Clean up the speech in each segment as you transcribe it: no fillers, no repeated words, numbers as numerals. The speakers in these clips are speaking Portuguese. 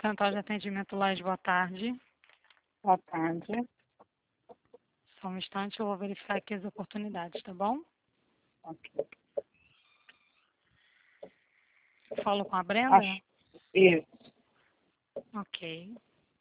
Central de Atendimento Laje, boa tarde. Boa tarde. Só um instante, eu vou verificar aqui as oportunidades, tá bom? Ok. Falo com a Brenda? Isso. Ok.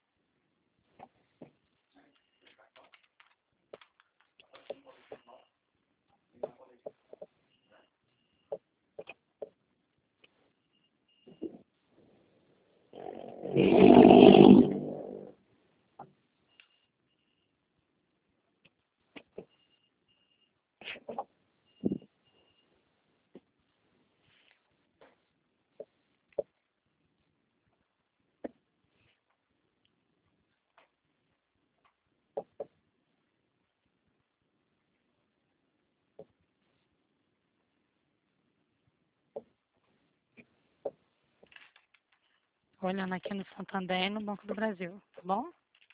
Olhando aqui no Santander e no Banco do Brasil, tá bom?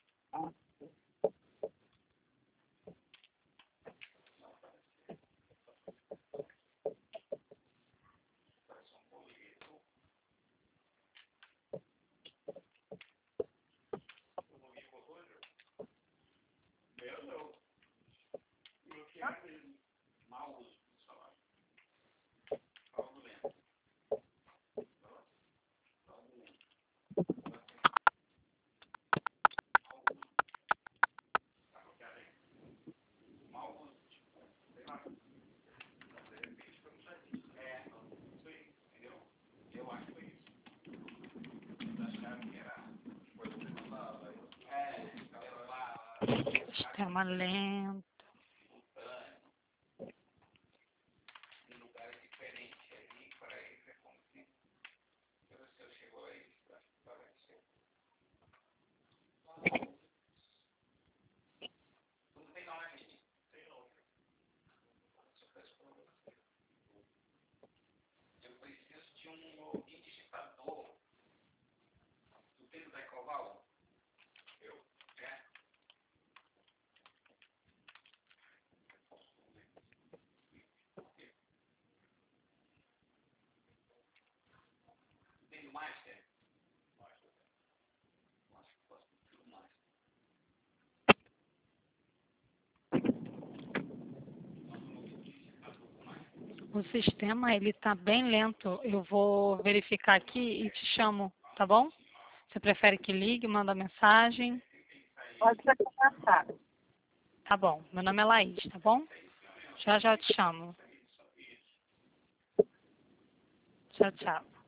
Sistema lento. O sistema, ele tá bem lento. Eu vou verificar aqui e te chamo, tá bom? Você prefere que ligue, manda mensagem? Pode ser conversado. Tá bom. Meu nome é Laís, tá bom? Já já te chamo. Tchau, tchau.